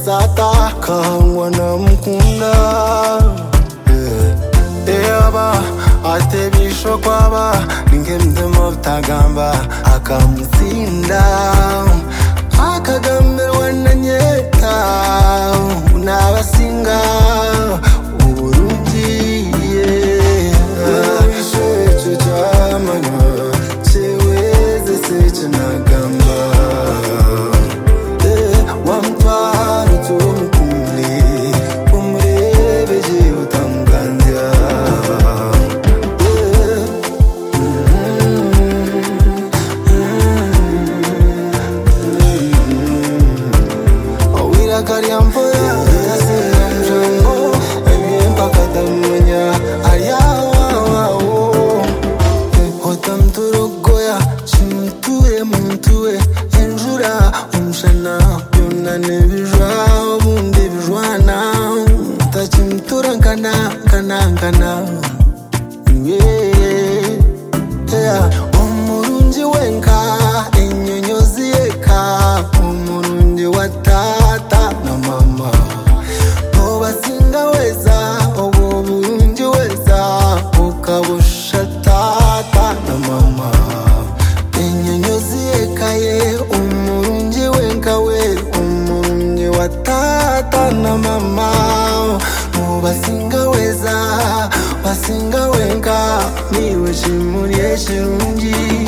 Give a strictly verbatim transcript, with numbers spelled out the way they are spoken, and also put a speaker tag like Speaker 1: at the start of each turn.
Speaker 1: sata kangwa na mkunda Eaba atebisho kwaba Ningemzemo utagamba akamutsinda Akagamberwa na nyeta Unabasinga uburugiye Wishe chujamanywa Cheweze seche nagamba Wamtwaro tumukumli Umrebeje utamgandia Awira kariampoya Yasiramjango Emyempa kadamanya Ayawawawo Hotamturogoya Chimtuye mumtuwe Enjura umshana Yonane bijwa Omundi bijwana Tachimtura nkana Nkana nkana Yeah Yeah Omurunji wenka Enyonyozi eka Omurunji watata na mama Obasinga weza Obo burunji weza Ukabusha tata na mama Enyonyozi eka ye Omurunji wenka we Omurunji watata na mama Obasinga weza Basinga wenka Niwe shimuri eshirunji